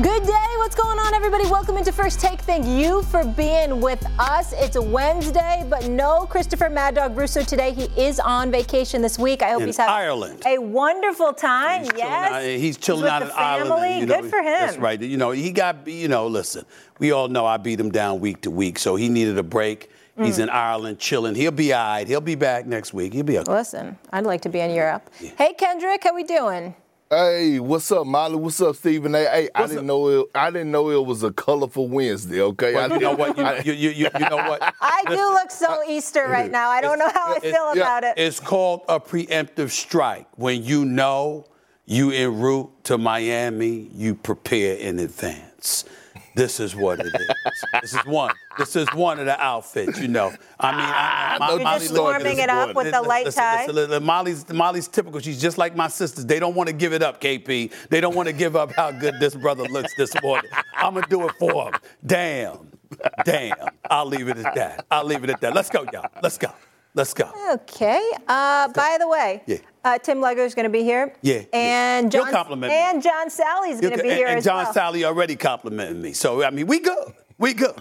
Good day. What's going on, everybody? Welcome into First Take. Thank you for being with us. It's a Wednesday, but no Christopher Mad Dog Russo today. He is on vacation this week. I hope he's having Ireland. A wonderful time. He's chilling out in Ireland. Good for him. That's right. He got, listen, we all know I beat him down week to week, so he needed a break. He's in Ireland chilling. He'll be all right. He'll be back next week. He'll be okay. Listen, I'd like to be in Europe. Yeah. Hey, Kendrick, how we doing? Hey, what's up, Molly? What's up, Stephen? Hey, I didn't know it was a colorful Wednesday. Okay, well, you know what? You know what? I do look so Easter right now. I don't know how I feel about it. It's called a preemptive strike. When you know you en route to Miami, you prepare in advance. This is what it is. This is one of the outfits, I mean, you're just warming it up with the light tie. Molly's typical. She's just like my sisters. They don't want to give it up, KP. They don't want to give up how good this brother looks this morning. I'm going to do it for him. Damn. I'll leave it at that. Let's go, y'all. Let's go. Okay. By the way, Tim Leggo's going to be here. Yeah. And John Sally's going to be here as well. And John Sally already complimented me. So, I mean, we good. We good.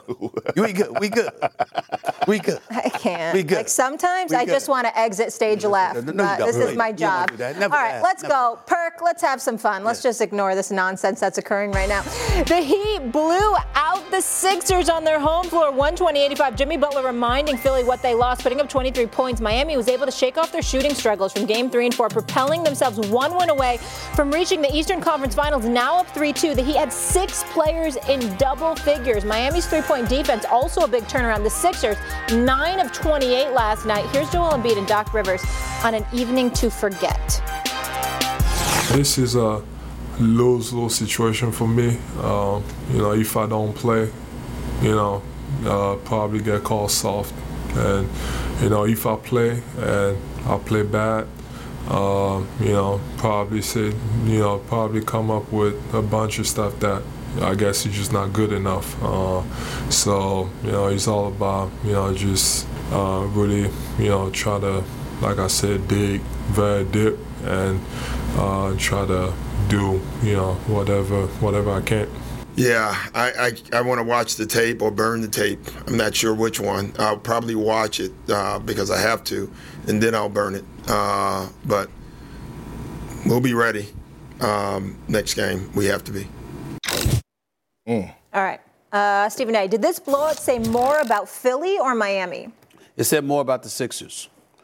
I can't. We good. Like sometimes I just want to exit stage left. This is my job. All right, let's go. Perk, let's have some fun. Let's just ignore this nonsense that's occurring right now. The Heat blew out the Sixers on their home floor, 120-85. Jimmy Butler reminding Philly what they lost, putting up 23 points. Miami was able to shake off their shooting struggles from Game 3 and 4, propelling themselves 1 win away from reaching the Eastern Conference Finals, now up 3-2. The Heat had 6 players in double figures. Miami's three-point defense, also a big turnaround. The Sixers, 9 of 28 last night. Here's Joel Embiid and Doc Rivers on an evening to forget. This is a lose-lose situation for me. If I don't play, probably get called soft. And, if I play and I play bad, probably come up with a bunch of stuff that I guess he's just not good enough. So it's all about, just really, try to, like I said, dig very deep and try to do, whatever I can. Yeah, I want to watch the tape or burn the tape. I'm not sure which one. I'll probably watch it because I have to, and then I'll burn it. But we'll be ready next game. We have to be. All right. Stephen A., did this blowout say more about Philly or Miami? It said more about the Sixers.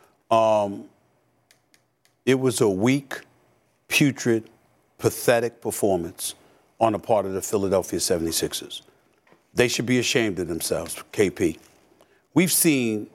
It was a weak, putrid, pathetic performance on the part of the Philadelphia 76ers. They should be ashamed of themselves, KP. We've seen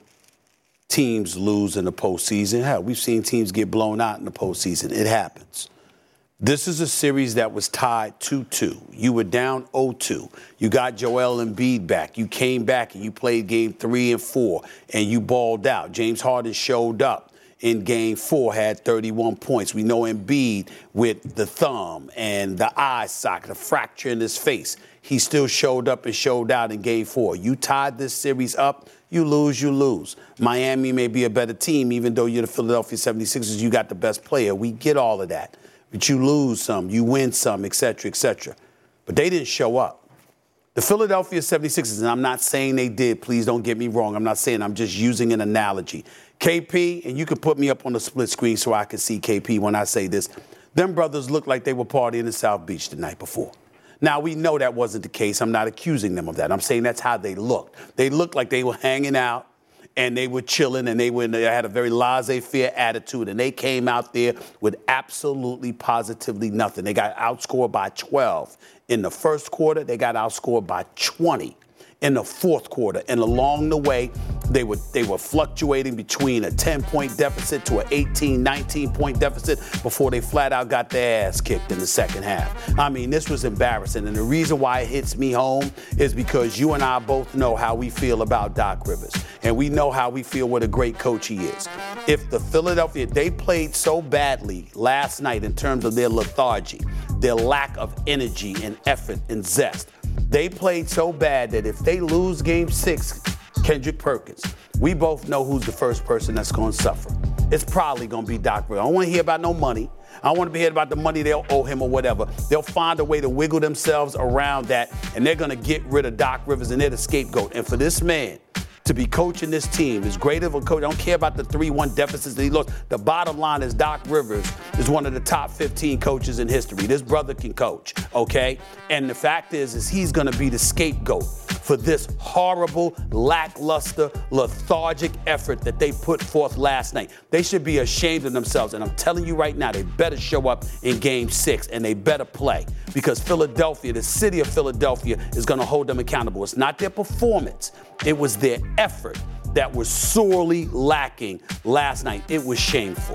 teams lose in the postseason. Hell, we've seen teams get blown out in the postseason. It happens. This is a series that was tied 2-2. You were down 0-2. You got Joel Embiid back. You came back and you played game 3 and 4, and you balled out. James Harden showed up in game 4, had 31 points. We know Embiid with the thumb and the eye socket, a fracture in his face. He still showed up and showed out in game 4. You tied this series up. You lose. Miami may be a better team, even though you're the Philadelphia 76ers. You got the best player. We get all of that. But you lose some, you win some, et cetera, et cetera. But they didn't show up. The Philadelphia 76ers, and I'm not saying they did, please don't get me wrong. I'm not saying, I'm just using an analogy. KP, and you can put me up on the split screen so I can see KP when I say this, them brothers looked like they were partying in South Beach the night before. Now, we know that wasn't the case. I'm not accusing them of that. I'm saying that's how they looked. They looked like they were hanging out, and they were chilling, and they had a very laissez-faire attitude, and they came out there with absolutely, positively nothing. They got outscored by 12 in the first quarter. They got outscored by 20 in the fourth quarter. And along the way, they were fluctuating between a 10-point deficit to an 18, 19-point deficit before they flat out got their ass kicked in the second half. I mean, this was embarrassing. And the reason why it hits me home is because you and I both know how we feel about Doc Rivers. And we know how we feel what a great coach he is. If the Philadelphia, they played so badly last night in terms of their lethargy, their lack of energy and effort and zest. They played so bad that if they lose Game 6, Kendrick Perkins, we both know who's the first person that's going to suffer. It's probably going to be Doc Rivers. I don't want to hear about no money. I don't want to be heard about the money they'll owe him or whatever. They'll find a way to wiggle themselves around that, and they're going to get rid of Doc Rivers, and they're the scapegoat. And for this man to be coaching this team, as great of a coach, I don't care about the 3-1 deficits that he lost. The bottom line is Doc Rivers is one of the top 15 coaches in history. This brother can coach, okay? And the fact is he's going to be the scapegoat for this horrible, lackluster, lethargic effort that they put forth last night. They should be ashamed of themselves. And I'm telling you right now, they better show up in Game 6, and they better play, because Philadelphia, the city of Philadelphia, is going to hold them accountable. It's not their performance. It was their effort that was sorely lacking last night. It was shameful.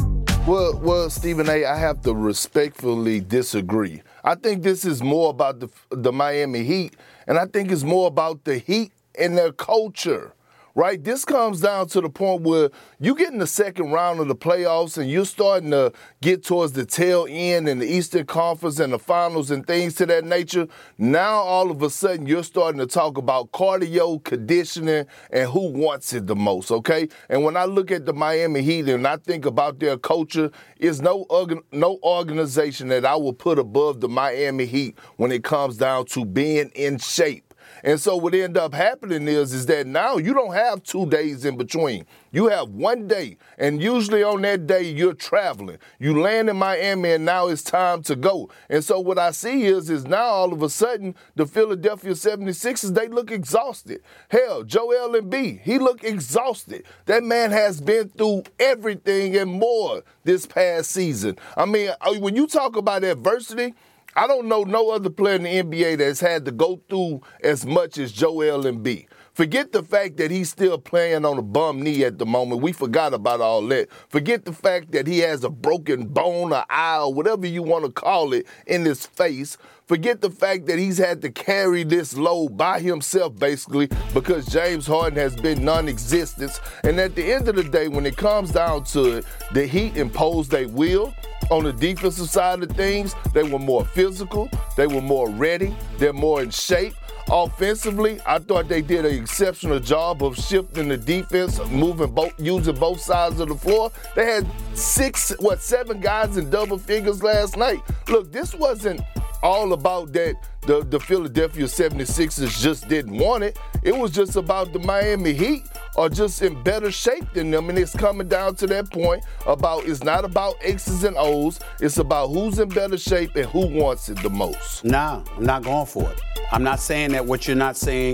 Well, Stephen A., I have to respectfully disagree. I think this is more about the Miami Heat, and I think it's more about the Heat and their culture, right? This comes down to the point where you get in the second round of the playoffs and you're starting to get towards the tail end in the Eastern Conference and the finals and things to that nature. Now, all of a sudden, you're starting to talk about cardio, conditioning, and who wants it the most, okay? And when I look at the Miami Heat and I think about their culture, it's no organization that I will put above the Miami Heat when it comes down to being in shape. And so what end up happening is that now you don't have 2 days in between. You have 1 day, and usually on that day you're traveling. You land in Miami, and now it's time to go. And so what I see is now all of a sudden the Philadelphia 76ers, they look exhausted. Hell, Joel Embiid, he look exhausted. That man has been through everything and more this past season. I mean, when you talk about adversity, I don't know no other player in the NBA that's had to go through as much as Joel Embiid. Forget the fact that he's still playing on a bum knee at the moment. We forgot about all that. Forget the fact that he has a broken bone or eye or whatever you want to call it in his face. Forget the fact that he's had to carry this load by himself, basically, because James Harden has been non-existent. And at the end of the day, when it comes down to it, the Heat imposed their will. On the defensive side of things, they were more physical. They were more ready. They're more in shape. Offensively, I thought they did an exceptional job of shifting the defense, using both sides of the floor. They had 7 guys in double figures last night. Look, this wasn't all about that the Philadelphia 76ers just didn't want it. It was just about the Miami Heat are just in better shape than them, and it's coming down to that point about it's not about X's and O's. It's about who's in better shape and who wants it the most. Nah, I'm not going for it. I'm not saying that what you're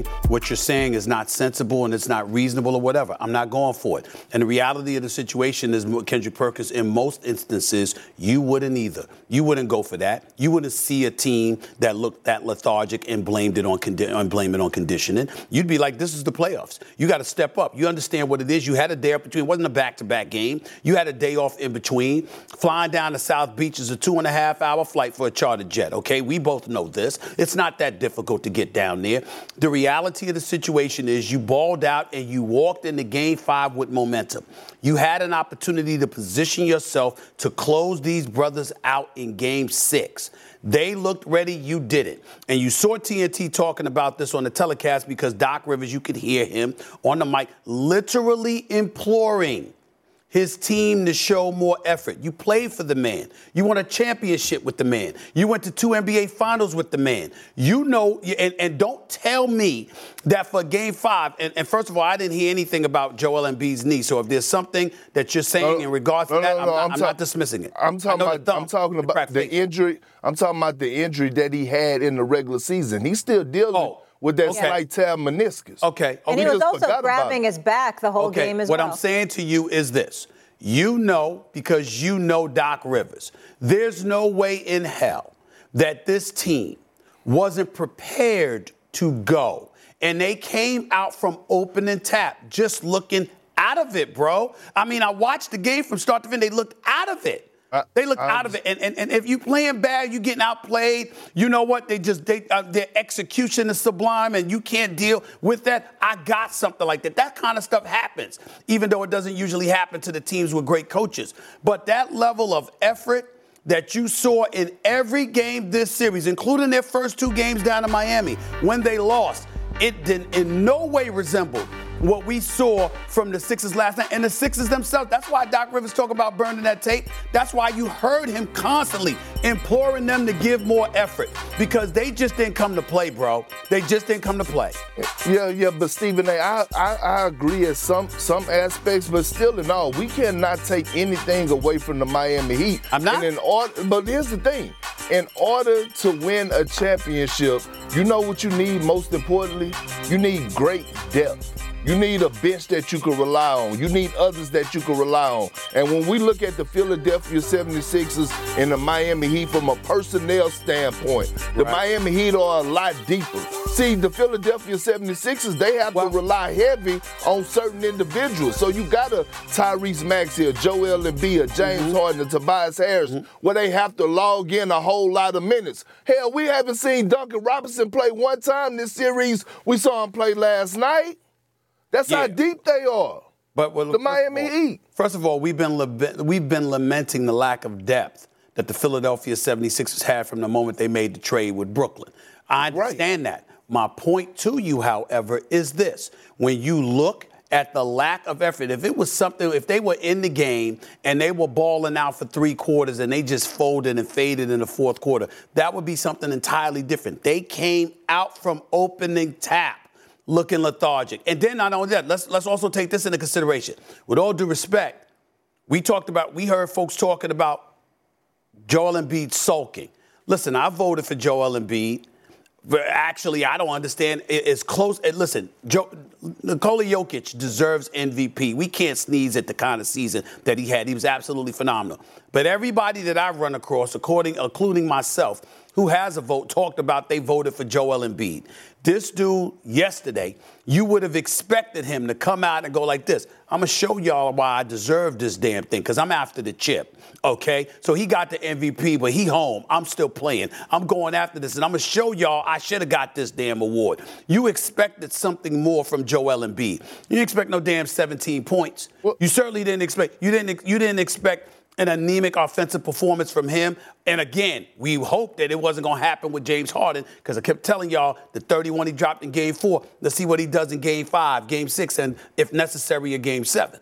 saying is not sensible and it's not reasonable or whatever. I'm not going for it. And the reality of the situation is, Kendrick Perkins, in most instances, you wouldn't either. You wouldn't go for that. You wouldn't see a team that looked that lethargic and blame it on conditioning. You'd be like, this is the playoffs. You got to step up. You understand what it is. You had a day up between. It wasn't a back-to-back game. You had a day off in between. Flying down to South Beach is a 2.5-hour flight for a charter jet, okay? We both know this. It's not that difficult to get down there. The reality of the situation is you balled out and you walked into Game 5 with momentum. You had an opportunity to position yourself to close these brothers out in Game 6. They looked ready, you didn't. And you saw TNT talking about this on the telecast because Doc Rivers, you could hear him on the mic literally imploring his team to show more effort. You played for the man. You won a championship with the man. You went to 2 NBA finals with the man. You know, and don't tell me that for Game 5, and first of all, I didn't hear anything about Joel Embiid's knee. So if there's something that you're saying in regards to that, I'm not dismissing it. I'm talking about the injury. I'm talking about the injury that he had in the regular season. He's still dealing with that slight tear meniscus. Okay. And he was also grabbing his back the whole game as well. What I'm saying to you is this. You know, because you know Doc Rivers, there's no way in hell that this team wasn't prepared to go. And they came out from opening tap just looking out of it, bro. I mean, I watched the game from start to finish. They looked out of it. They look out of it. And if you playing bad, you getting outplayed, you know what? Their execution is sublime and you can't deal with that. I got something like that. That kind of stuff happens, even though it doesn't usually happen to the teams with great coaches. But that level of effort that you saw in every game this series, including their first 2 games down in Miami, when they lost, it didn't in no way resemble what we saw from the Sixers last night. And the Sixers themselves, that's why Doc Rivers talk about burning that tape. That's why you heard him constantly imploring them to give more effort, because they just didn't come to play, bro. They just didn't come to play. Yeah, but Stephen A., I agree at some aspects, but still in all, we cannot take anything away from the Miami Heat. I'm not. But here's the thing. In order to win a championship, you know what you need most importantly? You need great depth. You need a bench that you can rely on. You need others that you can rely on. And when we look at the Philadelphia 76ers and the Miami Heat from a personnel standpoint, the Miami Heat are a lot deeper. See, the Philadelphia 76ers, they have to rely heavy on certain individuals. So you got a Tyrese Maxey, Joel Embiid, James Harden, Tobias Harris, where they have to log in a whole lot of minutes. Hell, we haven't seen Duncan Robinson play one time this series. We saw him play last night. That's how deep they are. But the Miami Heat. First of all, we've been lamenting the lack of depth that the Philadelphia 76ers had from the moment they made the trade with Brooklyn. I understand that. My point to you, however, is this. When you look at the lack of effort, if they were in the game and they were balling out for 3 quarters and they just folded and faded in the fourth quarter, that would be something entirely different. They came out from opening tap looking lethargic. And then not only that, let's also take this into consideration. With all due respect, we heard folks talking about Joel Embiid sulking. Listen, I voted for Joel Embiid. But actually, I don't understand. It's close. Listen, Nikola Jokic deserves MVP. We can't sneeze at the kind of season that he had. He was absolutely phenomenal. But everybody that I've run across, including myself, who has a vote, talked about they voted for Joel Embiid. This dude yesterday, you would have expected him to come out and go like this. I'm going to show y'all why I deserve this damn thing, because I'm after the chip, okay? So he got the MVP, but he home. I'm still playing. I'm going after this, and I'm going to show y'all I should have got this damn award. You expected something more from Joel Embiid. You didn't expect no damn 17 points. Well, you certainly didn't expect. You didn't expect an anemic offensive performance from him. And again, we hoped that it wasn't going to happen with James Harden, because I kept telling y'all the 31 he dropped in Game 4. Let's see what he does in Game 5, Game 6, and if necessary, a Game 7.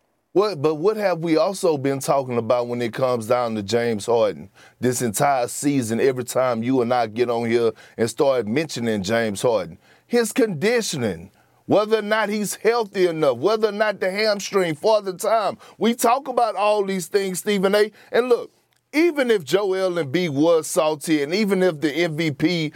But what have we also been talking about when it comes down to James Harden? This entire season, every time you and I get on here and start mentioning James Harden, his conditioning, whether or not he's healthy enough, whether or not the hamstring for the time. We talk about all these things, Stephen A. And look, even if Joel Embiid was salty, and even if the MVP,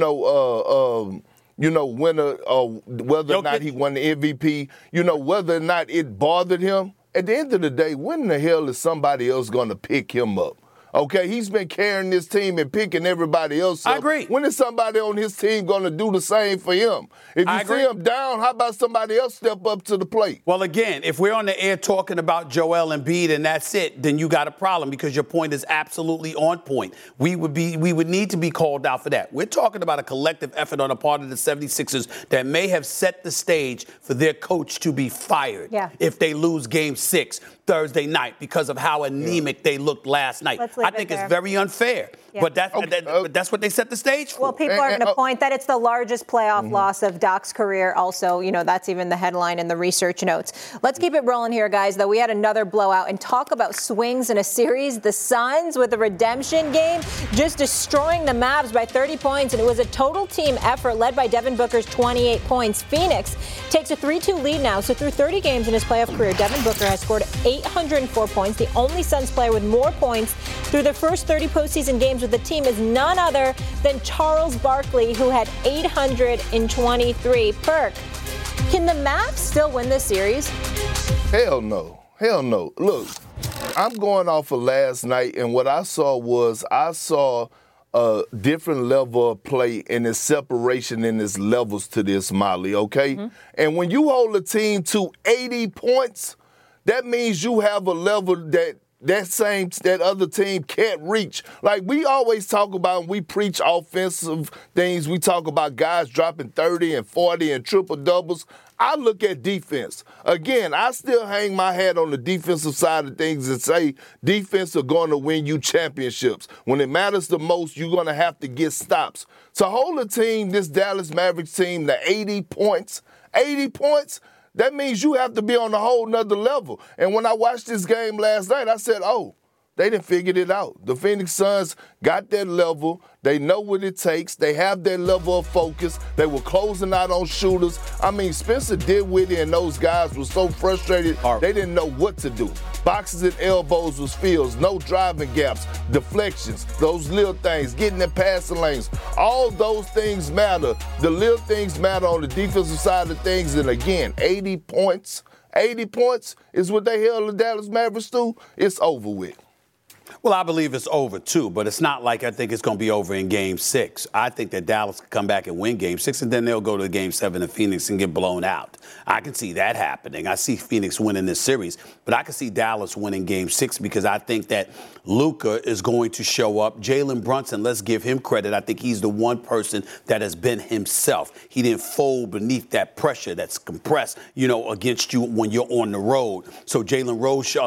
winner, whether or not he won the MVP, whether or not it bothered him, at the end of the day, when in the hell is somebody else going to pick him up? Okay, he's been carrying this team and picking everybody else up. I agree. When is somebody on his team going to do the same for him? If you see him down, how about somebody else step up to the plate? Well, again, if we're on the air talking about Joel Embiid and that's it, then you got a problem, because your point is absolutely on point. We would need to be called out for that. We're talking about a collective effort on the part of the 76ers that may have set the stage for their coach to be fired if they lose Game 6 Thursday night because of how anemic they looked last night. I think it's very unfair. Yeah. But that's what they set the stage for. Well, people are going to point that it's the largest playoff loss of Doc's career. Also, that's even the headline in the research notes. Let's keep it rolling here, guys, though. We had another blowout, and talk about swings in a series. The Suns with a redemption game, just destroying the Mavs by 30 points, and it was a total team effort led by Devin Booker's 28 points. Phoenix takes a 3-2 lead now. So through 30 games in his playoff career, Devin Booker has scored 804 points, the only Suns player with more points through the first 30 postseason games with the team is none other than Charles Barkley, who had 823. Perk, can the Mavs still win this series? Hell no. Look, I'm going off of last night, and what I saw a different level of play and its separation in its levels to this, Molly, okay? Mm-hmm. And when you hold a team to 80 points, that means you have a level that other team can't reach. Like we always talk about, when we preach offensive things, we talk about guys dropping 30 and 40 and triple doubles. I look at defense. Again, I still hang my hat on the defensive side of things and say defense are going to win you championships. When it matters the most, you're going to have to get stops. To hold a team, this Dallas Mavericks team, to 80 points, that means you have to be on a whole nother level. And when I watched this game last night, I said, oh, they done figured it out. The Phoenix Suns got that level. They know what it takes. They have that level of focus. They were closing out on shooters. I mean, Spencer Dinwiddie and those guys were so frustrated, they didn't know what to do. Boxes and elbows was fields, no driving gaps, deflections, those little things, getting in passing lanes. All those things matter. The little things matter on the defensive side of things. And again, 80 points is what they held the Dallas Mavericks to. It's over with. Well, I believe it's over, too, but it's not like I think it's going to be over in Game 6. I think that Dallas can come back and win Game 6, and then they'll go to Game 7 in Phoenix and get blown out. I can see that happening. I see Phoenix winning this series, but I can see Dallas winning Game 6 because I think that Luka is going to show up. Jalen Brunson, let's give him credit. I think he's the one person that has been himself. He didn't fold beneath that pressure that's compressed, against you when you're on the road. So Jalen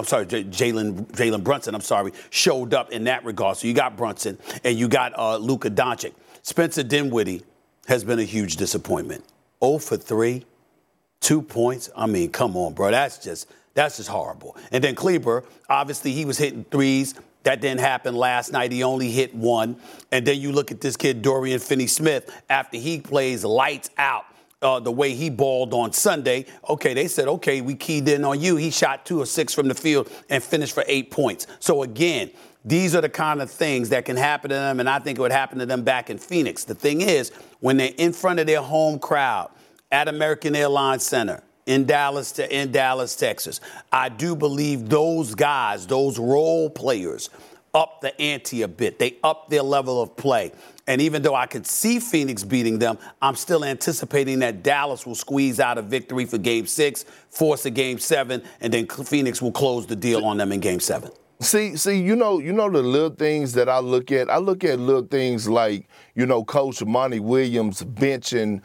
Brunson, showed up in that regard. So you got Brunson and you got Luka Doncic. Spencer Dinwiddie has been a huge disappointment. 0 for 3, 2 points. I mean, come on, bro. That's just horrible. And then Kleber, obviously he was hitting threes. That didn't happen last night. He only hit one. And then you look at this kid, Dorian Finney-Smith, after he plays lights out. The way he balled on Sunday, they said, we keyed in on you. He shot 2 of 6 from the field and finished for 8 points. So, again, these are the kind of things that can happen to them, and I think it would happen to them back in Phoenix. The thing is, when they're in front of their home crowd at American Airlines Center in Dallas, Texas, I do believe those guys, those role players, up the ante a bit. They up their level of play. And even though I could see Phoenix beating them, I'm still anticipating that Dallas will squeeze out a victory for Game 6, force a Game 7, and then Phoenix will close the deal on them in Game 7. See, you know the little things that I look at. I look at little things like, Coach Monty Williams benching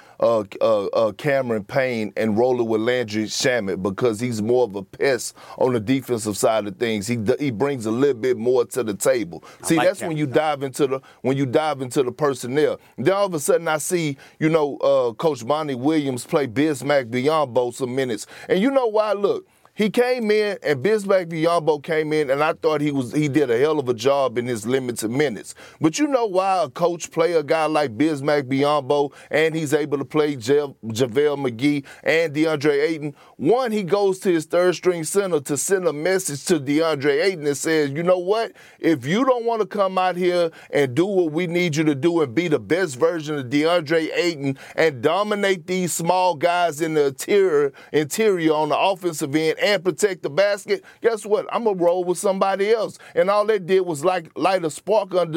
Cameron Payne and rolling with Landry Shamet because he's more of a pest on the defensive side of things. He brings a little bit more to the table. See, that's when you dive into the personnel. Then all of a sudden I see, Coach Monty Williams play Bismack Biyombo some minutes, and you know why? Look. He came in, and Bismack Biyombo came in, and I thought he did a hell of a job in his limited minutes. But you know why a coach play a guy like Bismack Biyombo, and he's able to play JaVale McGee and DeAndre Ayton? One, he goes to his third-string center to send a message to DeAndre Ayton that says, you know what? If you don't want to come out here and do what we need you to do and be the best version of DeAndre Ayton and dominate these small guys in the interior on the offensive end, and protect the basket, guess what? I'm going to roll with somebody else. And all they did was light a spark under,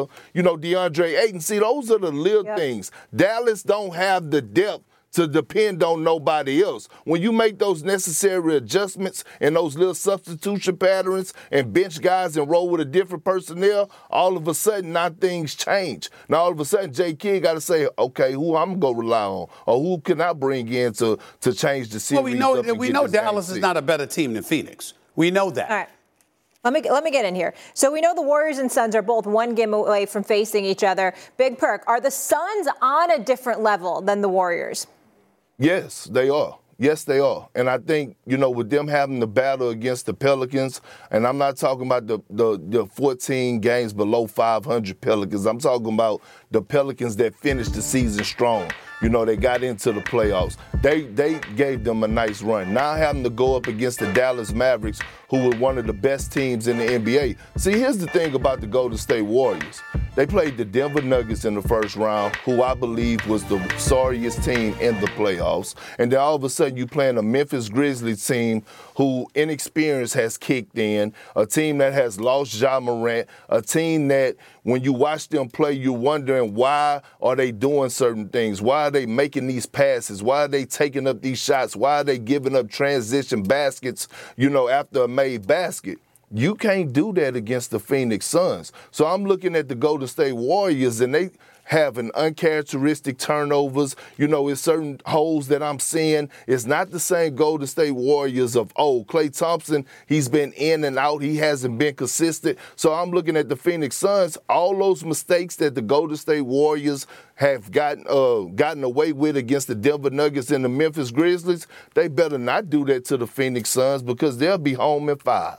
DeAndre Ayton. See, those are the little things. Dallas don't have the depth to depend on nobody else. When you make those necessary adjustments and those little substitution patterns and bench guys and roll with a different personnel, all of a sudden now things change. Now all of a sudden Jay Kidd got to say, okay, who I'm going to rely on or who can I bring in to change the series? Well, we know Dallas is not a better team than Phoenix. We know that. All right. Let me get in here. So we know the Warriors and Suns are both one game away from facing each other. Big Perk, are the Suns on a different level than the Warriors? Yes, they are. Yes, they are. And I think, with them having the battle against the Pelicans, and I'm not talking about the 14 games below 500 Pelicans. I'm talking about the Pelicans that finished the season strong. They got into the playoffs. They gave them a nice run. Now having to go up against the Dallas Mavericks, who were one of the best teams in the NBA. See, here's the thing about the Golden State Warriors. They played the Denver Nuggets in the first round, who I believe was the sorriest team in the playoffs. And then all of a sudden you playing a Memphis Grizzlies team who inexperience has kicked in, a team that has lost Ja Morant, a team that when you watch them play, you're wondering why are they doing certain things? Why are they making these passes? Why are they taking up these shots? Why are they giving up transition baskets, after a made basket? You can't do that against the Phoenix Suns. So I'm looking at the Golden State Warriors, and they having uncharacteristic turnovers. You know, it's certain holes that I'm seeing. It's not the same Golden State Warriors of old. Klay Thompson, he's been in and out. He hasn't been consistent. So I'm looking at the Phoenix Suns. All those mistakes that the Golden State Warriors have gotten away with against the Denver Nuggets and the Memphis Grizzlies, they better not do that to the Phoenix Suns because they'll be home in 5.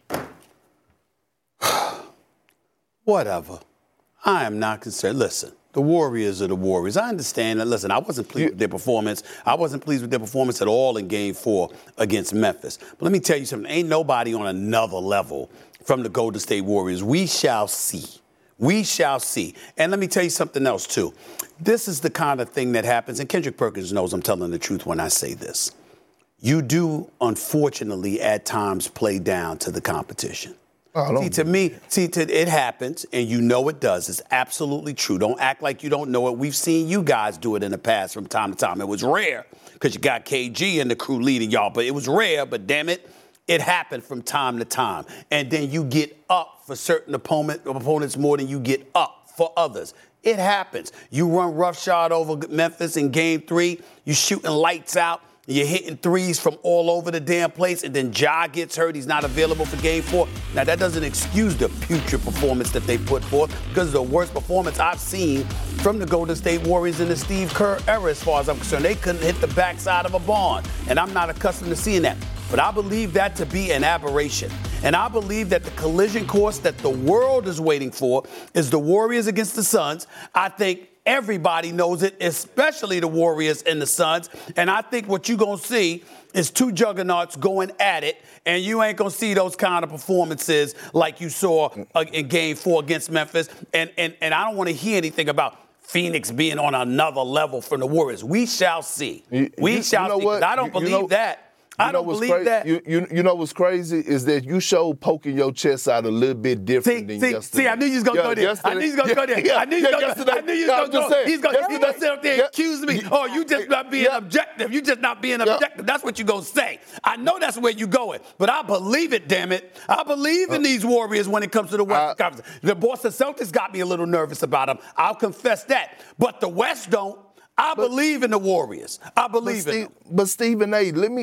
Whatever. I am not concerned. Listen, the Warriors are the Warriors. I understand that. Listen, I wasn't pleased with their performance. I wasn't pleased with their performance at all in Game 4 against Memphis. But let me tell you something. Ain't nobody on another level from the Golden State Warriors. We shall see. We shall see. And let me tell you something else, too. This is the kind of thing that happens, and Kendrick Perkins knows I'm telling the truth when I say this. You do, unfortunately, at times play down to the competition. To me, it happens, and you know it does. It's absolutely true. Don't act like you don't know it. We've seen you guys do it in the past from time to time. It was rare because you got KG and the crew leading y'all, but it was rare, but damn it, it happened from time to time. And then you get up for certain opponents more than you get up for others. It happens. You run roughshod over Memphis in Game 3. You shooting lights out. You're hitting threes from all over the damn place, and then Ja gets hurt. He's not available for Game 4. Now, that doesn't excuse the putrid performance that they put forth because it's the worst performance I've seen from the Golden State Warriors in the Steve Kerr era, as far as I'm concerned. They couldn't hit the backside of a barn, and I'm not accustomed to seeing that. But I believe that to be an aberration. And I believe that the collision course that the world is waiting for is the Warriors against the Suns. I think everybody knows it, especially the Warriors and the Suns. And I think what you're going to see is two juggernauts going at it, and you ain't going to see those kind of performances like you saw in Game 4 against Memphis. And I don't want to hear anything about Phoenix being on another level from the Warriors. We shall see. We shall see. I don't believe that. I don't believe that. You know what's crazy is that you showed poking your chest out a little bit different than yesterday. See, I knew you was going to go there. I knew you was going to go there. I knew you was going to go. He's going to sit up there and accuse me. Oh, you just not being objective. You just not being objective. That's what you're going to say. I know that's where you're going, but I believe it, damn it. I believe in these Warriors when it comes to the Western Conference. The Boston Celtics got me a little nervous about them. I'll confess that. But the West don't. I believe in the Warriors. I believe in them. But Stephen A., let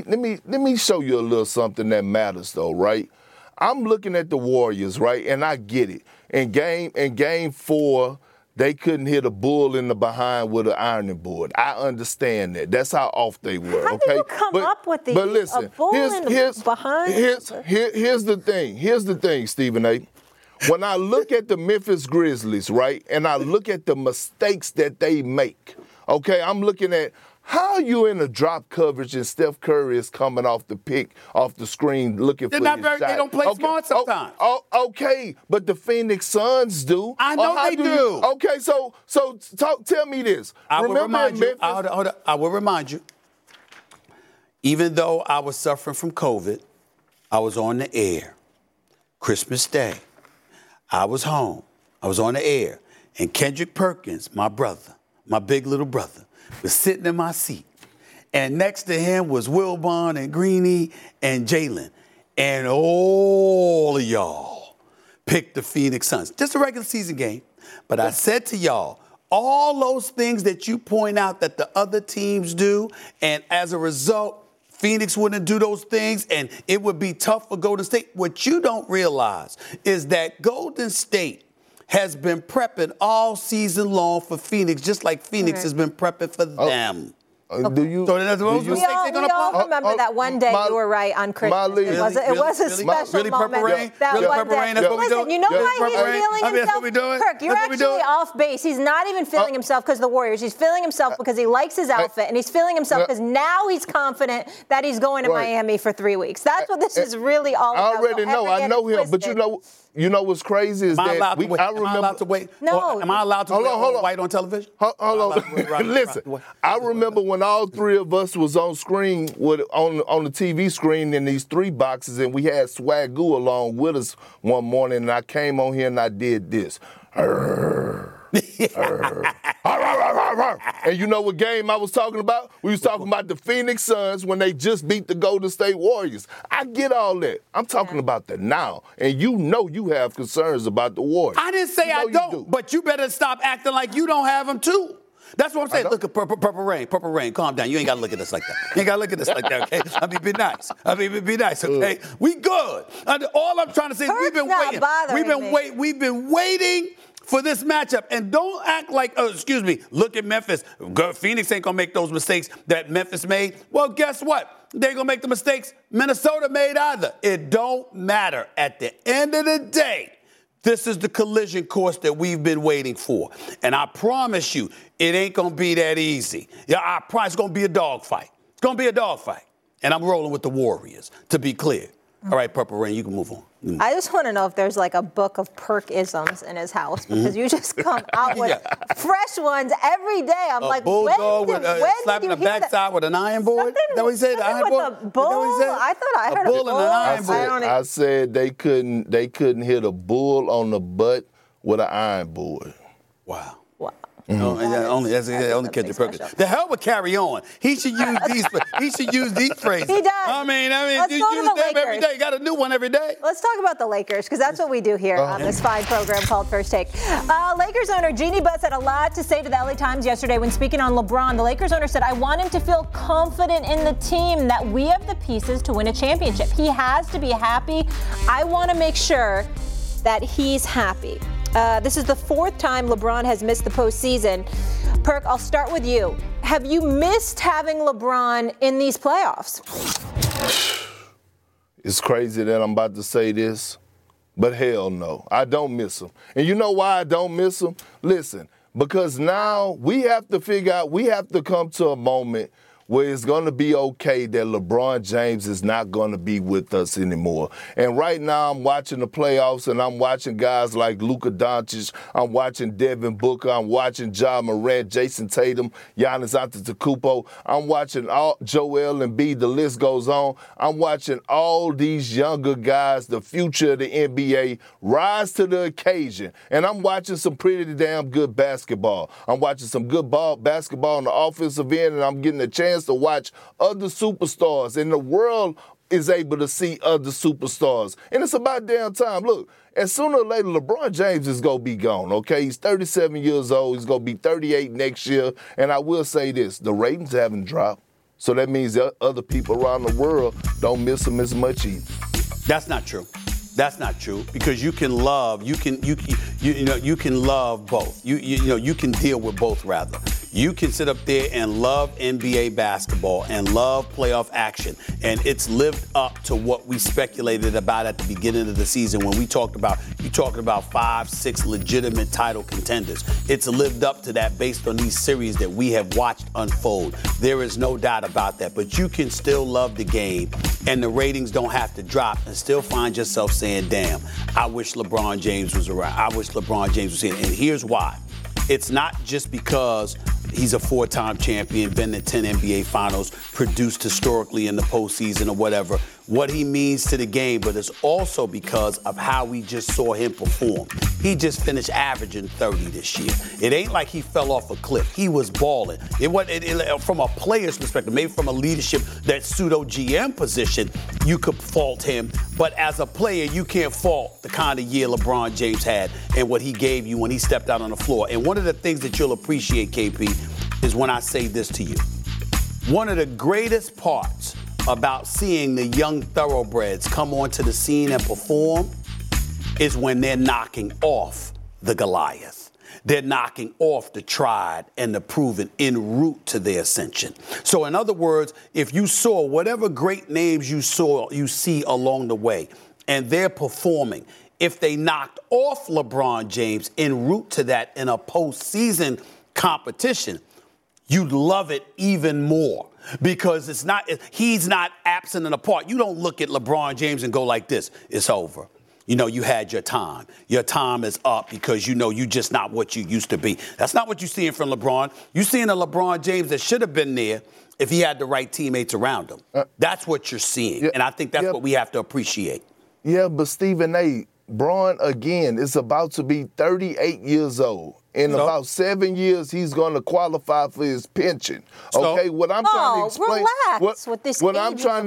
me show you a little something that matters though, right? I'm looking at the Warriors, right, and I get it. In game 4, they couldn't hit a bull in the behind with an ironing board. I understand that. That's how off they were. How do you come up with the a bull in the behind? Here's the thing. Here's the thing, Stephen A. When I look at the Memphis Grizzlies, right, and I look at the mistakes that they make, okay, I'm looking at how you in a drop coverage and Steph Curry is coming off the screen looking for his shot. They don't play smart sometimes. Okay, but the Phoenix Suns do. I know they do. Okay, so tell me this. I will remind you. Even though I was suffering from COVID, I was on the air Christmas Day. I was home. I was on the air. And Kendrick Perkins, my brother, my big little brother, was sitting in my seat. And next to him was Wilbon and Greeny and Jalen. And all of y'all picked the Phoenix Suns. Just a regular season game. But I said to y'all, all those things that you point out that the other teams do, and as a result, Phoenix wouldn't do those things, and it would be tough for Golden State. What you don't realize is that Golden State has been prepping all season long for Phoenix, just like Phoenix has been prepping for them. Do you? So we all remember that one day you were right on Christmas. It was a special moment. That one day. Listen, you know why he's feeling himself? Kirk, you're actually off base. He's not even feeling himself because of the Warriors. He's feeling himself because he likes his outfit, and he's feeling himself because now he's confident that he's going to Miami for 3 weeks. That's what this is really all about. I already know. I know him, but you know what's crazy is that I remember. Am I allowed to wait? No. Am I allowed to wait white on television? Hold on. Listen, I remember when all three of us was on screen on the TV screen in these 3 boxes, and we had Swagoo along with us one morning, and I came on here and I did this. And you know what game I was talking about? We was talking about the Phoenix Suns when they just beat the Golden State Warriors. I get all that. I'm talking about the now. And you know you have concerns about the Warriors. I didn't say I don't, but you better stop acting like you don't have them too. That's what I'm saying. Look at Purple Rain. Calm down. You ain't got to look at us like that. You ain't got to look at us like that, okay? I mean, be nice. Be nice, okay? We good. All I'm trying to say is we've been waiting. We've been waiting for this matchup. And don't act like, look at Memphis. Phoenix ain't going to make those mistakes that Memphis made. Well, guess what? They ain't going to make the mistakes Minnesota made either. It don't matter. At the end of the day, this is the collision course that we've been waiting for. And I promise you, it ain't going to be that easy. Yeah, I promise it's going to be a dogfight. It's going to be a dogfight. And I'm rolling with the Warriors, to be clear. All right, Purple Rain, you can move on. I just want to know if there's like a book of Perk-isms in his house, because you just come out with fresh ones every day. I'm like, bulldog with slapping the backside with an iron board? Is that what he said? Iron board? A bull? I thought I heard a bull and an iron board. I said they couldn't hit a bull on the butt with an iron board. Wow. Only Kendrick Perkins. The hell with Carry On. He should use these phrases. He does. I mean, you use them every day. You got a new one every day. Let's talk about the Lakers, because that's what we do here on this fine program called First Take. Lakers owner Jeannie Buss had a lot to say to the LA Times yesterday when speaking on LeBron. The Lakers owner said, "I want him to feel confident in the team, that we have the pieces to win a championship. He has to be happy. I want to make sure that he's happy." This is the fourth time LeBron has missed the postseason. Perk, I'll start with you. Have you missed having LeBron in these playoffs? It's crazy that I'm about to say this, but hell no. I don't miss him. And you know why I don't miss him? Listen, because now we have to figure out, we have to come to a moment where it's going to be okay that LeBron James is not going to be with us anymore. And right now I'm watching the playoffs, and I'm watching guys like Luka Doncic, I'm watching Devin Booker, I'm watching Ja Morant, Jason Tatum, Giannis Antetokounmpo, I'm watching Joel Embiid, the list goes on. I'm watching all these younger guys, the future of the NBA, rise to the occasion. And I'm watching some pretty damn good basketball. I'm watching some good basketball on the offensive end, and I'm getting a chance to watch other superstars, and the world is able to see other superstars. And it's about damn time. Look, as sooner or later, LeBron James is going to be gone, okay? He's 37 years old. He's going to be 38 next year. And I will say this, the ratings haven't dropped. So that means that other people around the world don't miss him as much either. That's not true. That's not true, because you can love both. You can deal with both, rather. You can sit up there and love NBA basketball and love playoff action, and it's lived up to what we speculated about at the beginning of the season when you talking about 5-6 legitimate title contenders. It's lived up to that based on these series that we have watched unfold. There is no doubt about that. But you can still love the game, and the ratings don't have to drop, and still find yourself saying, damn, I wish LeBron James was around. I wish LeBron James was here. And here's why. It's not just because he's a 4-time champion, been to 10 NBA finals, produced historically in the postseason or whatever, what he means to the game, but it's also because of how we just saw him perform. He just finished averaging 30 this year. It ain't like he fell off a cliff. He was balling. From a player's perspective, maybe from a leadership, that pseudo-GM position, you could fault him. But as a player, you can't fault the kind of year LeBron James had and what he gave you when he stepped out on the floor. And one of the things that you'll appreciate, KP, is when I say this to you. One of the greatest parts about seeing the young thoroughbreds come onto the scene and perform is when they're knocking off the Goliath. They're knocking off the tried and the proven en route to their ascension. So in other words, if you saw whatever great names you see along the way, and they're performing, if they knocked off LeBron James en route to that in a postseason competition, you'd love it even more. Because he's not absent and apart. You don't look at LeBron James and go like this, it's over. You had your time. Your time is up because you're just not what you used to be. That's not what you're seeing from LeBron. You're seeing a LeBron James that should have been there if he had the right teammates around him. That's what you're seeing. And I think that's what we have to appreciate. Yeah, but Stephen A., Bron, again, is about to be 38 years old. In about 7 years, he's going to qualify for his pension. Okay, what I'm trying to explain. Relax with this. What I'm trying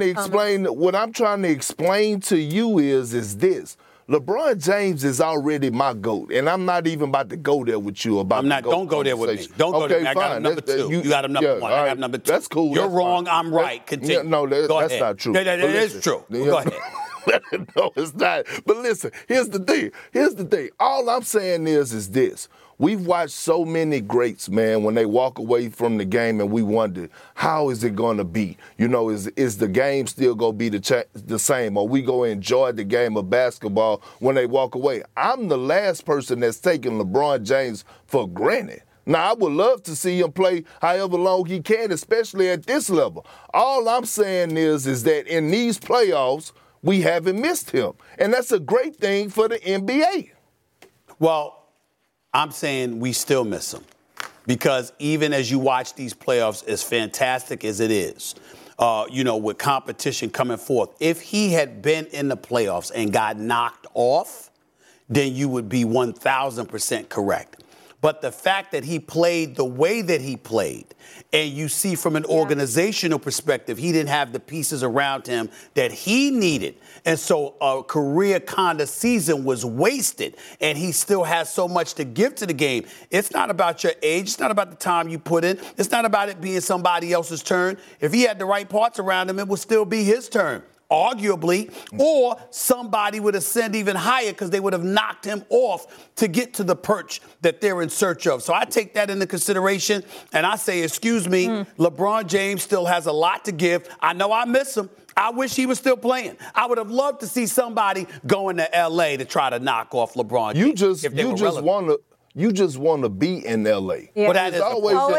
to explain to you is this. LeBron James is already my GOAT, and I'm not even about to go there with you about. Don't go there with me. Don't go there. I got him number 2. You got him number 1. I got him number 2. That's cool. You're wrong. I'm right. Continue. No, that's not true. That is true. Go ahead. No, it's not. But listen, here's the thing. All I'm saying is this. We've watched so many greats, man, when they walk away from the game and we wonder, how is it going to be? You know, is the game still going to be the same? Or we going to enjoy the game of basketball when they walk away? I'm the last person that's taking LeBron James for granted. Now, I would love to see him play however long he can, especially at this level. All I'm saying is that in these playoffs, we haven't missed him. And that's a great thing for the NBA. Well, I'm saying we still miss him because even as you watch these playoffs, as fantastic as it is, with competition coming forth, if he had been in the playoffs and got knocked off, then you would be 1,000% correct. But the fact that he played the way that he played, and you see from an organizational perspective, he didn't have the pieces around him that he needed. And so a career kind of season was wasted, and he still has so much to give to the game. It's not about your age. It's not about the time you put in. It's not about it being somebody else's turn. If he had the right parts around him, it would still be his turn. Arguably, or somebody would ascend even higher because they would have knocked him off to get to the perch that they're in search of. So I take that into consideration, and I say, excuse me, LeBron James still has a lot to give. I know I miss him. I wish he was still playing. I would have loved to see somebody going to L.A. to try to knock off LeBron James. You just want to be in L.A. Yeah. Well, that is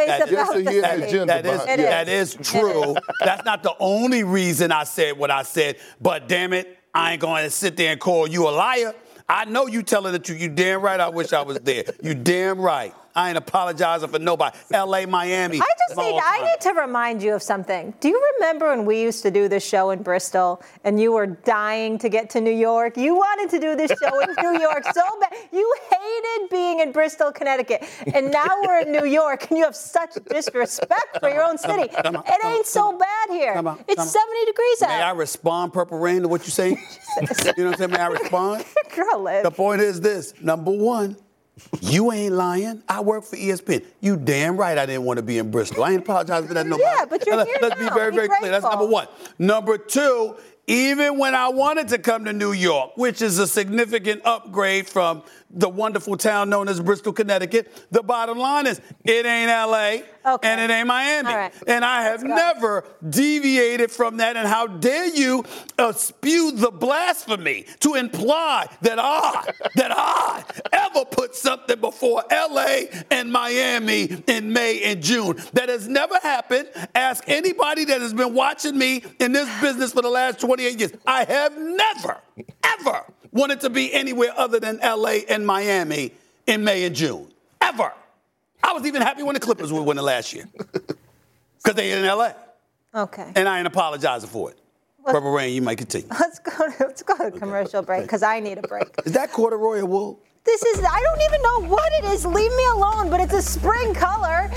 that is true. That's not the only reason I said what I said. But damn it, I ain't going to sit there and call you a liar. I know you telling the truth. You damn right I wish I was there. You damn right. I ain't apologizing for nobody. L.A., Miami. I need to remind you of something. Do you remember when we used to do this show in Bristol and you were dying to get to New York? You wanted to do this show in New York so bad. You hated being in Bristol, Connecticut. And now we're in New York and you have such disrespect for your own city. It ain't so bad here. It's 70 degrees out. May I respond, Purple Rain, to what you're saying? You know what I'm saying? May I respond? Girl, the point is this. Number one, you ain't lying. I work for ESPN. You damn right I didn't want to be in Bristol. I ain't apologizing for that. Nobody. Yeah, but you're here Let's be very, very clear. That's number one. Number two, even when I wanted to come to New York, which is a significant upgrade from the wonderful town known as Bristol, Connecticut, the bottom line is it ain't L.A. and it ain't Miami. Right. And I have never deviated from that. And how dare you spew the blasphemy to imply that I ever put something before L.A. and Miami in May and June. That has never happened. Ask anybody that has been watching me in this business for the last 28 years. I have never, ever wanted to be anywhere other than L.A. and Miami in May and June. Ever. I was even happy when the Clippers would win last year because they in L.A. Okay. And I ain't apologizing for it. Purple Rain, you might continue. Let's go to commercial break because I need a break. Is that corduroy or wool? I don't even know what it is. Leave me alone, but it's a spring color.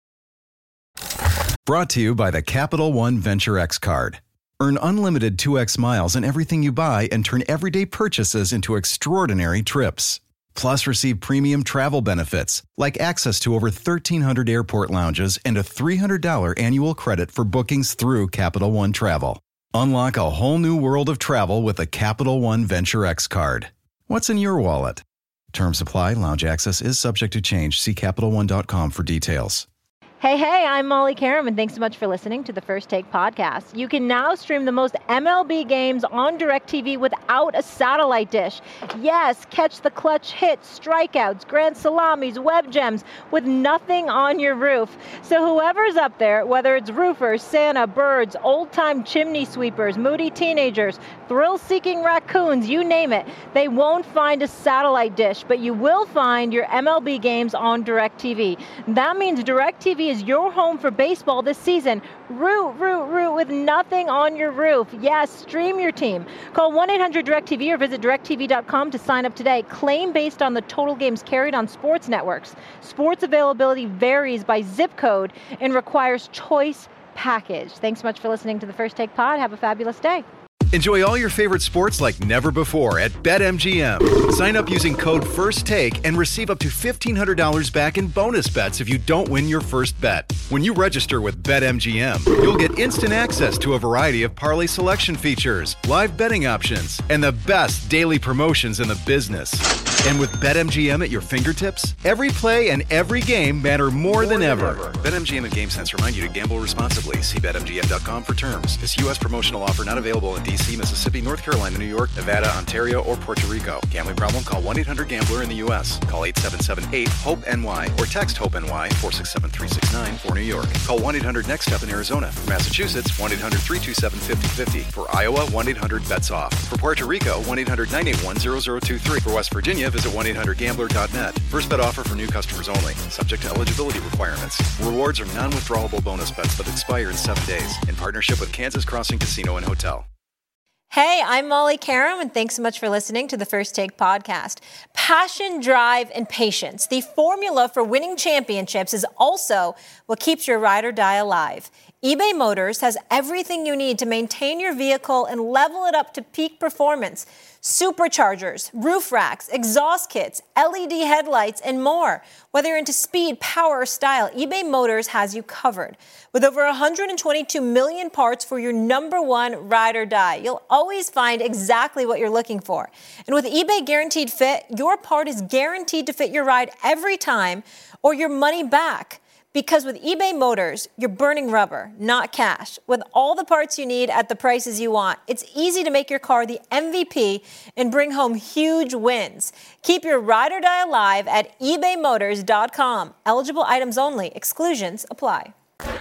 Brought to you by the Capital One Venture X card. Earn unlimited 2x miles on everything you buy and turn everyday purchases into extraordinary trips. Plus, receive premium travel benefits like access to over 1,300 airport lounges and a $300 annual credit for bookings through Capital One Travel. Unlock a whole new world of travel with a Capital One Venture X card. What's in your wallet? Terms apply. Lounge access is subject to change. See CapitalOne.com for details. Hey, I'm Molly Karam, and thanks so much for listening to the First Take podcast. You can now stream the most MLB games on DirecTV without a satellite dish. Yes, catch the clutch hits, strikeouts, grand salamis, web gems with nothing on your roof. So whoever's up there, whether it's roofers, Santa, birds, old-time chimney sweepers, moody teenagers, thrill-seeking raccoons, you name it, they won't find a satellite dish, but you will find your MLB games on DirecTV. That means DirecTV is your home for baseball this season. Root with nothing on your roof. Yes, stream your team. Call 1-800-DIRECTV or visit directtv.com to sign up today. Claim based on the total games carried on sports networks. Sports availability varies by zip code and requires choice package. Thanks so much for listening to the First Take Pod. Have a fabulous day. Enjoy all your favorite sports like never before at BetMGM. Sign up using code FIRSTTAKE and receive up to $1,500 back in bonus bets if you don't win your first bet. When you register with BetMGM, you'll get instant access to a variety of parlay selection features, live betting options, and the best daily promotions in the business. And with BetMGM at your fingertips, every play and every game matter more than ever. BetMGM and GameSense remind you to gamble responsibly. See BetMGM.com for terms. This U.S. promotional offer not available in D.C., Mississippi, North Carolina, New York, Nevada, Ontario, or Puerto Rico. Gambling problem? Call 1-800-GAMBLER in the U.S. Call 877-8-HOPE-NY or text HOPE-NY 467-369 for New York. Call 1-800-NEXT-STEP in Arizona. For Massachusetts, 1-800-327-5050. For Iowa, 1-800-BETS-OFF. For Puerto Rico, 1-800-981-0023. For West Virginia, visit 1-800-GAMBLER.net. First bet offer for new customers only. Subject to eligibility requirements. Rewards are non-withdrawable bonus bets that expire in 7 days. In partnership with Kansas Crossing Casino and Hotel. Hey, I'm Molly Karam, and thanks so much for listening to the First Take podcast. Passion, drive, and patience. The formula for winning championships is also what keeps your ride or die alive. eBay Motors has everything you need to maintain your vehicle and level it up to peak performance. Superchargers, roof racks, exhaust kits, LED headlights, and more. Whether you're into speed, power, or style, eBay Motors has you covered. With over 122 million parts for your number one ride or die, you'll always find exactly what you're looking for. And with eBay Guaranteed Fit, your part is guaranteed to fit your ride every time or your money back. Because with eBay Motors, you're burning rubber, not cash. With all the parts you need at the prices you want, it's easy to make your car the MVP and bring home huge wins. Keep your ride or die alive at ebaymotors.com. Eligible items only. Exclusions apply.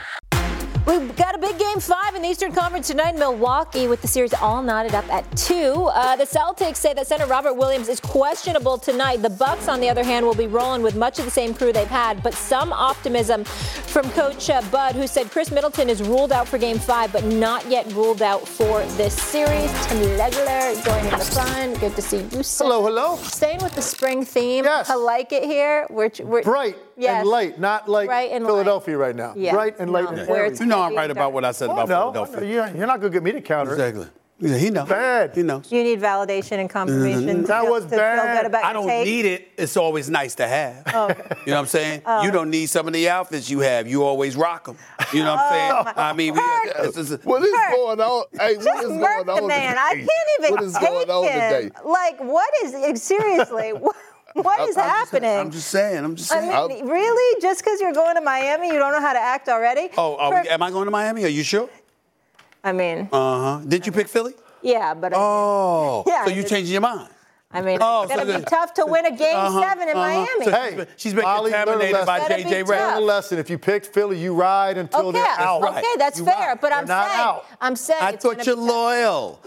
We've got a big Game 5 in the Eastern Conference tonight in Milwaukee with the series all knotted up at 2. The Celtics say that center Robert Williams is questionable tonight. The Bucks, on the other hand, will be rolling with much of the same crew they've had, but some optimism from Coach Bud, who said Chris Middleton is ruled out for Game 5, but not yet ruled out for this series. Tim Legler joining the fun. Good to see you, sir. Hello. Staying with the spring theme. Yes. I like it here. We're bright and light, not like Philadelphia right now. Yeah. Bright and light. You know I'm right about what I said about Philadelphia. You're not going to get me to counter it. Exactly. Yeah, he knows. Bad. He knows. You need validation and confirmation. That was bad. Feel good about I don't need it. It's always nice to have. Oh, okay. You know what I'm saying? You don't need some of the outfits you have. You always rock them. You know what I'm saying? I mean, what is going on? Hey, what is going on man, today? I can't even What is going on today? Like, what is, seriously, what is happening? I'm just saying. I mean, really? Just because you're going to Miami, you don't know how to act already? Am I going to Miami? Are you sure? I mean. Did you pick Philly? Yeah, but. So you changing your mind? I mean, it's going to be tough to win a Game 7 in Miami. So she's been contaminated by J.J. Redick. Lesson. If you picked Philly, you ride until they're out. Okay, that's fair. But I'm saying. I thought you're loyal.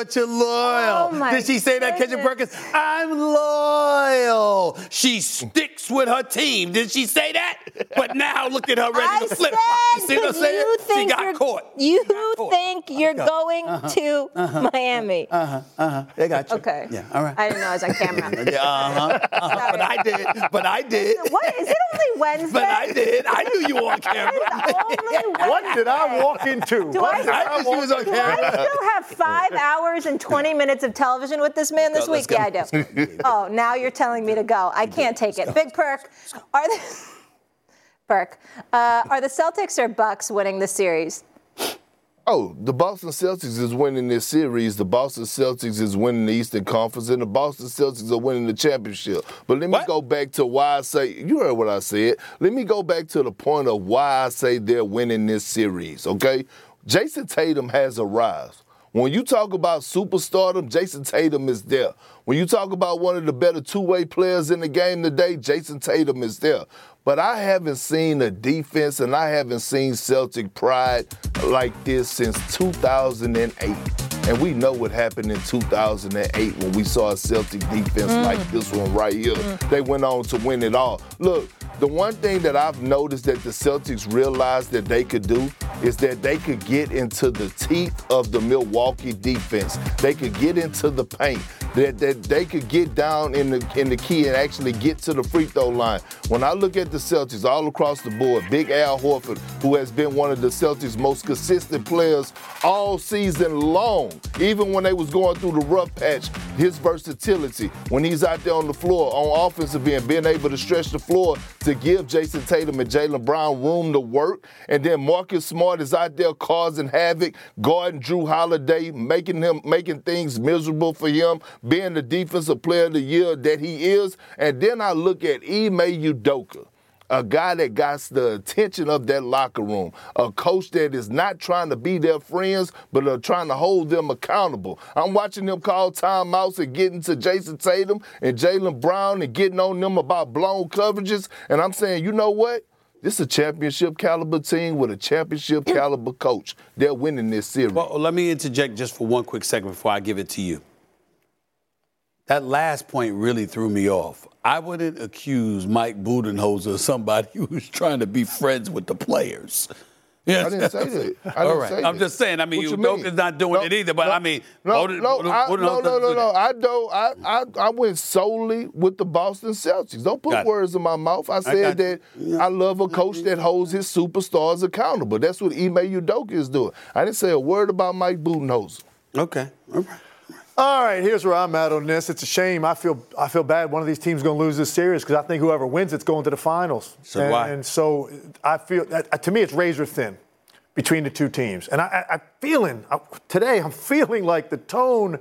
Oh, did she say that, Kendrick Perkins? I'm loyal. She sticks with her team. Did she say that? But now look at her ready to flip. You see what I'm saying? She got caught. You think you're going to Miami? They got you. Okay. Yeah, all right. I didn't know I was on camera. But I did. What? Is it only Wednesday? But I did. I knew you were on camera. What did I walk into? I knew she was on camera. Do I still have 5 hours and 20 minutes of television with this man this week? Yeah, I do. Oh, now you're telling me to go. I can't take it. Big Perk. Are the Celtics or Bucks winning the series? Oh, the Boston Celtics is winning this series. The Boston Celtics is winning the Eastern Conference, and the Boston Celtics are winning the championship. But let me go back to why I say, you heard what I said. Let me go back to the point of why I say they're winning this series, okay? Jason Tatum has arrived. When you talk about superstardom, Jason Tatum is there. When you talk about one of the better two-way players in the game today, Jason Tatum is there. But I haven't seen a defense and I haven't seen Celtic pride like this since 2008. And we know what happened in 2008 when we saw a Celtic defense like this one right here. They went on to win it all. Look, the one thing that I've noticed that the Celtics realized that they could do is that they could get into the teeth of the Milwaukee defense. They could get into the paint. That they could get down in the key and actually get to the free throw line. When I look at the Celtics all across the board, Big Al Horford, who has been one of the Celtics' most consistent players all season long, even when they was going through the rough patch, his versatility, when he's out there on the floor on offensive end, being able to stretch the floor to give Jason Tatum and Jaylen Brown room to work, and then Marcus Smart is out there causing havoc, guarding Drew Holiday, making things miserable for him, being the defensive player of the year that he is. And then I look at Ime Udoka, a guy that got the attention of that locker room, a coach that is not trying to be their friends, but are trying to hold them accountable. I'm watching them call timeouts and getting to Jason Tatum and Jaylen Brown and getting on them about blown coverages. And I'm saying, you know what? This is a championship caliber team with a championship caliber coach. They're winning this series. Well, let me interject just for one quick second before I give it to you. That last point really threw me off. I wouldn't accuse Mike Budenholzer of somebody who's trying to be friends with the players. Yes. I didn't say that. All right. I'm just saying. I mean, Udoka's not doing it either. But I mean, I don't. I went solely with the Boston Celtics. Don't put words in my mouth. I said that I love a coach that holds his superstars accountable. That's what Ime Udoka is doing. I didn't say a word about Mike Budenholzer. Okay. All right. All right, here's where I'm at on this. It's a shame. I feel bad one of these teams is going to lose this series because I think whoever wins it's going to the finals. So why? And so I feel to me it's razor thin between the two teams. And today I'm feeling like the tone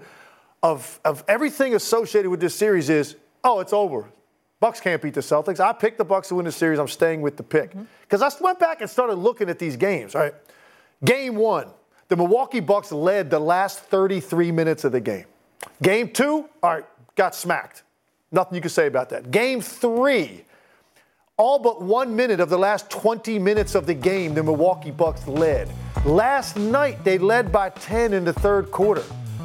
of everything associated with this series is, oh, it's over. Bucks can't beat the Celtics. I picked the Bucks to win the series. I'm staying with the pick. Because I went back and started looking at these games. All right, Game 1. The Milwaukee Bucks led the last 33 minutes of the game. Game 2, all right, got smacked. Nothing you can say about that. Game 3, all but 1 minute of the last 20 minutes of the game, the Milwaukee Bucks led. Last night, they led by 10 in the third quarter.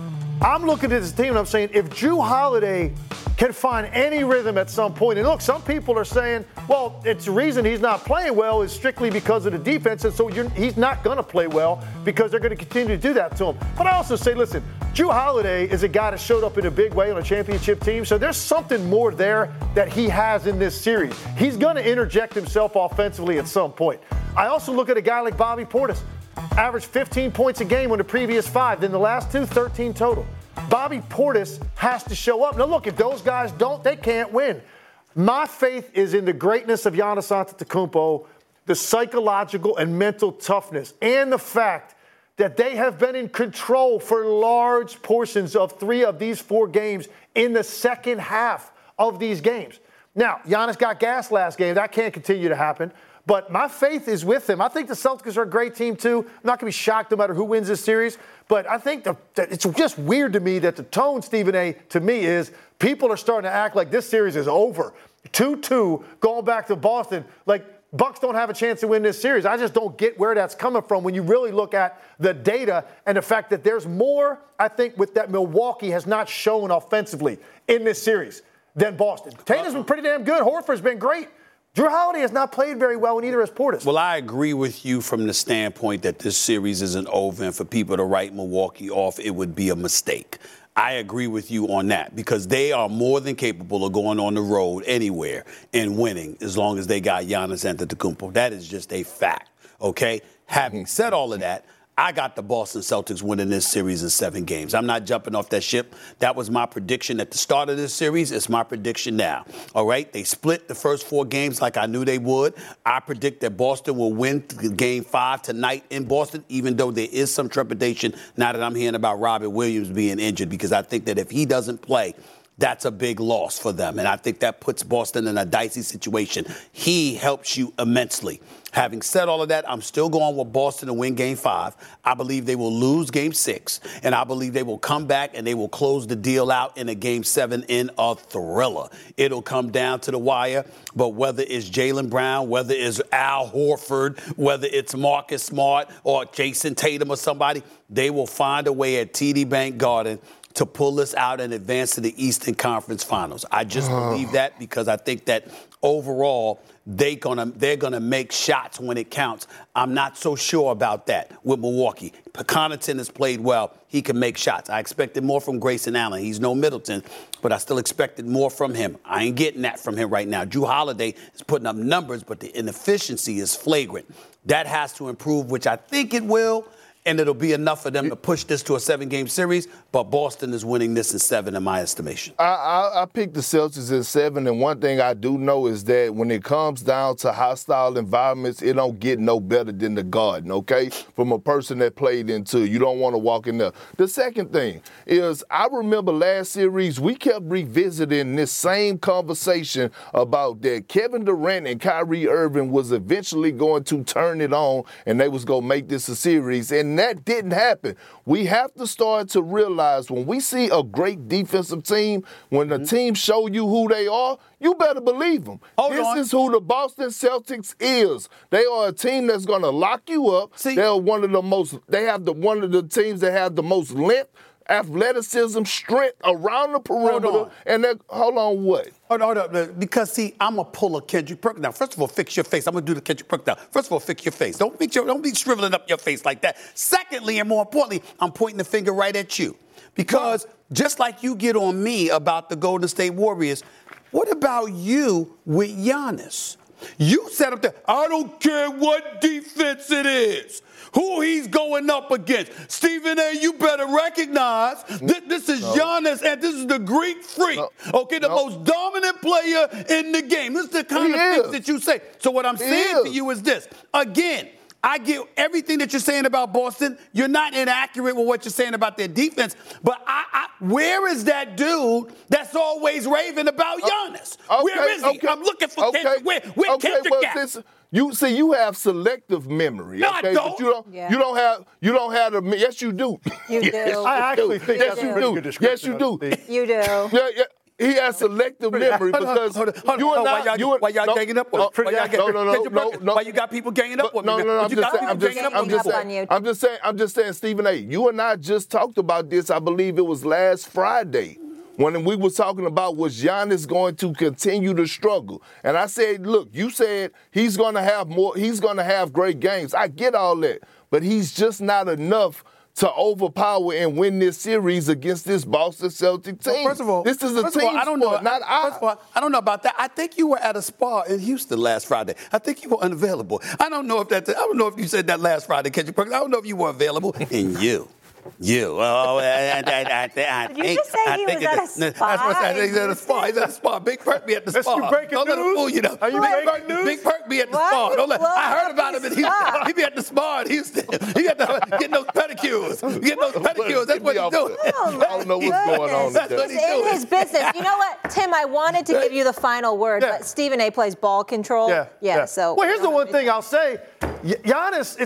I'm looking at this team and I'm saying, if Drew Holiday can find any rhythm at some point, and look, some people are saying, well, it's the reason he's not playing well is strictly because of the defense, and so he's not going to play well because they're going to continue to do that to him. But I also say, listen, Drew Holiday is a guy that showed up in a big way on a championship team, so there's something more there that he has in this series. He's going to interject himself offensively at some point. I also look at a guy like Bobby Portis. Averaged 15 points a game in the previous 5. Then the last 2, 13 total. Bobby Portis has to show up. Now, look, if those guys don't, they can't win. My faith is in the greatness of Giannis Antetokounmpo, the psychological and mental toughness, and the fact that they have been in control for large portions of 3 of these 4 games in the second half of these games. Now, Giannis got gassed last game. That can't continue to happen. But my faith is with him. I think the Celtics are a great team, too. I'm not going to be shocked no matter who wins this series. But I think that it's just weird to me that the tone, Stephen A., to me is people are starting to act like this series is over. 2-2, going back to Boston. Like, Bucks don't have a chance to win this series. I just don't get where that's coming from when you really look at the data and the fact that there's more, I think, with that Milwaukee has not shown offensively in this series than Boston. Tatum's been pretty damn good. Horford's been great. Drew Holiday has not played very well, and neither has Portis. Well, I agree with you from the standpoint that this series isn't over, and for people to write Milwaukee off, it would be a mistake. I agree with you on that because they are more than capable of going on the road anywhere and winning as long as they got Giannis Antetokounmpo. That is just a fact, okay? Having said all of that, I got the Boston Celtics winning this series in 7 games. I'm not jumping off that ship. That was my prediction at the start of this series. It's my prediction now. All right? They split the first 4 games like I knew they would. I predict that Boston will win Game 5 tonight in Boston, even though there is some trepidation now that I'm hearing about Robert Williams being injured, because I think that if he doesn't play that's a big loss for them. And I think that puts Boston in a dicey situation. He helps you immensely. Having said all of that, I'm still going with Boston to win Game 5. I believe they will lose Game 6, and I believe they will come back and they will close the deal out in a Game 7 in a thriller. It'll come down to the wire, but whether it's Jaylen Brown, whether it's Al Horford, whether it's Marcus Smart or Jason Tatum or somebody, they will find a way at TD Bank Garden to pull this out and advance to the Eastern Conference Finals. I just believe that because I think that overall they're gonna make shots when it counts. I'm not so sure about that with Milwaukee. Connaughton has played well. He can make shots. I expected more from Grayson Allen. He's no Middleton, but I still expected more from him. I ain't getting that from him right now. Jrue Holiday is putting up numbers, but the inefficiency is flagrant. That has to improve, which I think it will. And it'll be enough for them to push this to a 7-game series, but Boston is winning this in 7 in my estimation. I picked the Celtics in 7, and one thing I do know is that when it comes down to hostile environments, it don't get no better than the Garden, okay? From a person that played into it. You don't want to walk in there. The second thing is I remember last series we kept revisiting this same conversation about that Kevin Durant and Kyrie Irving was eventually going to turn it on and they was going to make this a series, and that didn't happen. We have to start to realize when we see a great defensive team, when the team show you who they are, you better believe them. This is who the Boston Celtics is. They are a team that's going to lock you up. They're one of the most. They have one of the teams that have the most length, athleticism, strength around the perimeter. And hold on, because, see, I'm going to pull a Kendrick Perkins. Now, first of all, fix your face. I'm going to do the Kendrick Perkins now. First of all, fix your face. Don't be shriveling up your face like that. Secondly, and more importantly, I'm pointing the finger right at you. Because just like you get on me about the Golden State Warriors, what about you with Giannis? You set up there, I don't care what defense it is, who he's going up against. Stephen A., you better recognize that this is Giannis and this is the Greek freak, the most dominant player in the game. This is the kind of things that you say. So what I'm saying to you is this. Again, I get everything that you're saying about Boston. You're not inaccurate with what you're saying about their defense. But where is that dude that's always raving about Giannis? Where is he? I'm looking for Kendrick. Where Kendrick at? You have selective memory. No, I don't. But you don't have the. Yes, you do. You do. I actually think that's a pretty good description. Yes, you do. You do. Yeah. He has selective memory because you and I. Why y'all ganging up with me? No. Why you got people ganging up with me? No. I'm just saying, Stephen A., you and I just talked about this. I believe it was last Friday when we were talking about was Giannis going to continue to struggle. And I said, look, you said he's going to have more. He's going to have great games. I get all that, but he's just not enough to overpower and win this series against this Boston Celtic team. Well, first of all, this is a team sport, not I. First of all, I don't know about that. I think you were at a spa in Houston last Friday. I think you were unavailable. I don't know if you said that last Friday, Kendrick Perkins. I don't know if you were available. And you. Oh, I Did you just say he was at a spa? That's what I said. He's at a spa. He's at a spa. Big Perk be at the spa. Don't let him fool you, though. Are you breaking news? Big Perk be at the spa. I heard about him in Houston. He be at the spa in Houston. He got to get those pedicures. That's what he's doing. I don't know what's going on. That's what he's doing. In his business. You know what, Tim, I wanted to give you the final word, but Stephen A. plays ball control. Yeah. So. Well, here's the one thing I'll say. Giannis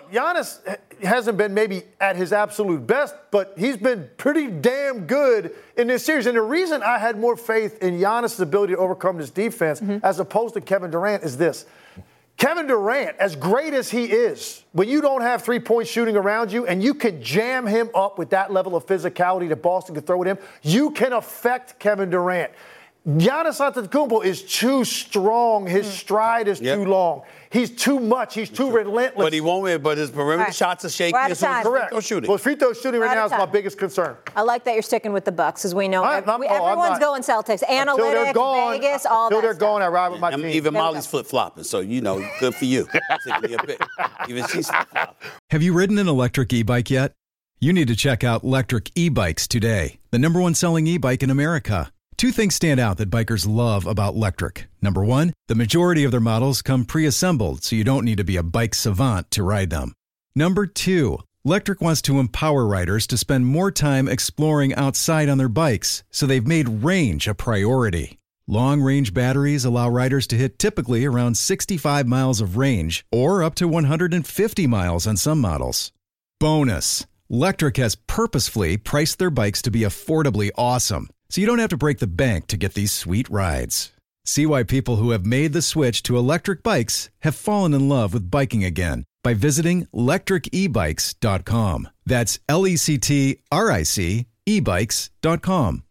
hasn't been maybe at his absolute best, but he's been pretty damn good in this series. And the reason I had more faith in Giannis' ability to overcome this defense as opposed to Kevin Durant is this. Kevin Durant, as great as he is, when you don't have three-point shooting around you and you can jam him up with that level of physicality that Boston can throw at him, you can affect Kevin Durant. Giannis Antetokounmpo is too strong. His stride is too long. He's too much. He's too relentless. But he won't win. But his perimeter shots are shaky. Correct. Well, free throw shooting right now is my biggest concern. I like that you're sticking with the Bucks, as we know everyone's going Celtics. Analytics, Vegas, all that. Until they're gone, I ride with my team. Even Molly's flip-flopping, so good for you. Even she's flip-flopping. Have you ridden an electric e-bike yet? You need to check out Electric E-Bikes today, the #1 selling e-bike in America. Two things stand out that bikers love about Lectric. Number one, the majority of their models come pre-assembled, so you don't need to be a bike savant to ride them. Number two, Lectric wants to empower riders to spend more time exploring outside on their bikes, so they've made range a priority. Long-range batteries allow riders to hit typically around 65 miles of range or up to 150 miles on some models. Bonus, Lectric has purposefully priced their bikes to be affordably awesome, so you don't have to break the bank to get these sweet rides. See why people who have made the switch to electric bikes have fallen in love with biking again by visiting lectricebikes.com. That's LECTRIC ebikes.com.